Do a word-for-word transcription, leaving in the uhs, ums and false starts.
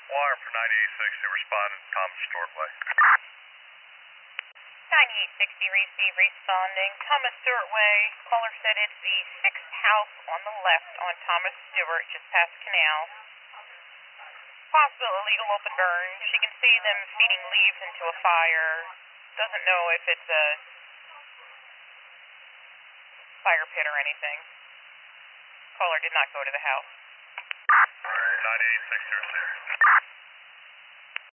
Wire for ninety-eight sixty responded, Thomas Stewart Way. ninety-eight sixty receive, responding. Thomas Stewart Way. Caller said it's the sixth house on the left on Thomas Stewart, just past Canal. Possible illegal open burn. She can see them feeding leaves into a fire. Doesn't know if it's a fire pit or anything. Caller did not go to the house. ninety-eight sixty receive.